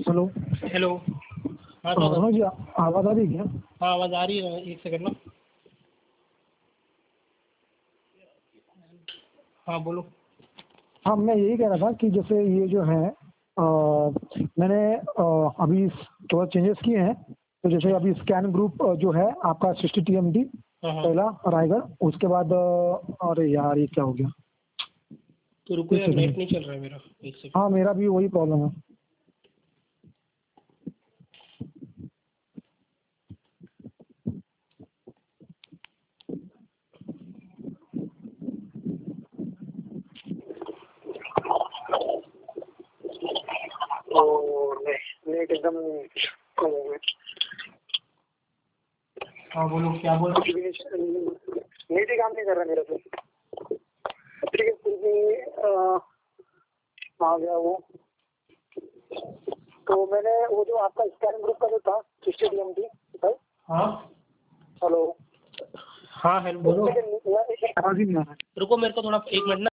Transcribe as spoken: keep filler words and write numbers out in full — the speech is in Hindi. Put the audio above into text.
Hello hello. हाँ हाँ सर। जी, आवाज़ आ रही है क्या? हाँ आवाज़ आ रही है, एक सेकंड ना। हाँ बोलो। हाँ, मैं यही कह रहा था कि जैसे ये जो है आ, मैंने आ, अभी थोड़ा चेंजेस किए हैं। तो जैसे अभी स्कैन ग्रुप जो है आपका सिक्सटी टी एम डी हाँ हाँ पहला रायगढ़, उसके बाद आ, अरे यार ये क्या हो गया? तो रुको एक यार, नेट सेकंड। नहीं चल रहा है मेरा, एक सेकंड। हाँ, मेरा भी वही प्रॉब्लम है। और नेट एकदम कम हो गया। हाँ बोलो, क्या बोल रहे नेट ही काम नहीं कर रहा मेरा तो। ठीक है, फिर भी आ, आ गया वो। तो मैंने वो जो आपका स्कैन ग्रुप का जो था सिक्सटी टी एम डी। हाँ हेलो। हाँ हेलो बोलो। आवाज ही नहीं आ रहा है। रुको मेरे को थोड़ा एक मिनट ना।